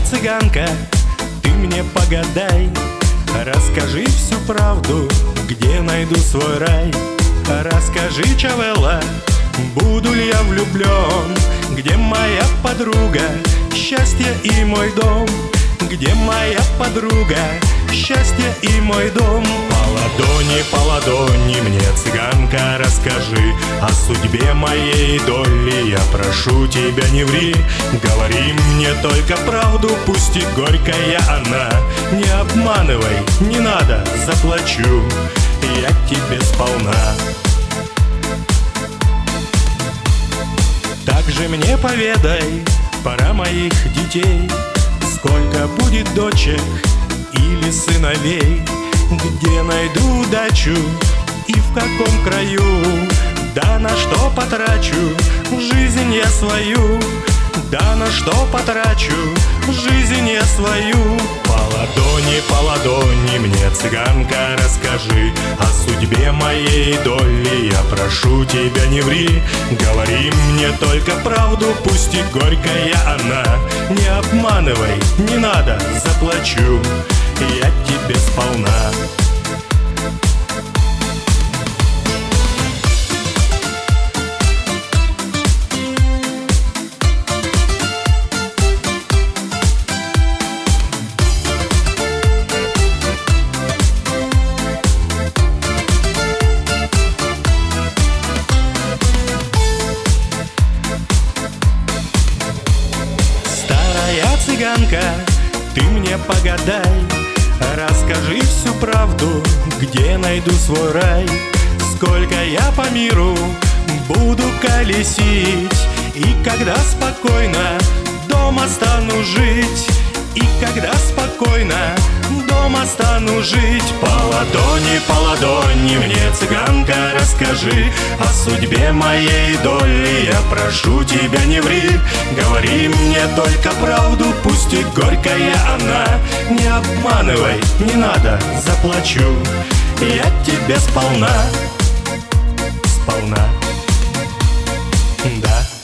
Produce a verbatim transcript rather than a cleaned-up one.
цыганка, ты мне погадай, расскажи всю правду, где найду свой рай. Расскажи, Чавелла, буду ли я влюблен, где моя подруга, счастье и мой дом. Где моя подруга, счастье и мой дом. По ладони, по ладони мне, цыганка, расскажи о судьбе моей доли. Я прошу тебя, не ври, говори мне только правду, пусть и горькая она. Не обманывай, не надо, заплачу я тебе сполна. Также мне поведай пора моих детей, сколько будет дочек или сыновей, где найду удачу и в каком краю, да на что потрачу жизнь я свою, да на что потрачу жизнь я свою. По ладони, по ладони мне, цыганка, расскажи о судьбе моей доли. Я прошу тебя, не ври, говори мне только правду, пусть и горькая она. Не обманывай, не надо, заплачу я тебе сполна. Цыганка, ты мне погадай, расскажи всю правду, где найду свой рай. Сколько я по миру буду колесить, и когда спокойно дома стану жить, и когда спокойно дома стану жить. По ладони, по ладони мне, цыганка, расскажи о судьбе моей доли. Я прошу тебя, не ври, говори мне только правду, пусть и горькая она. Не обманывай, не надо, заплачу я тебе сполна, сполна, да.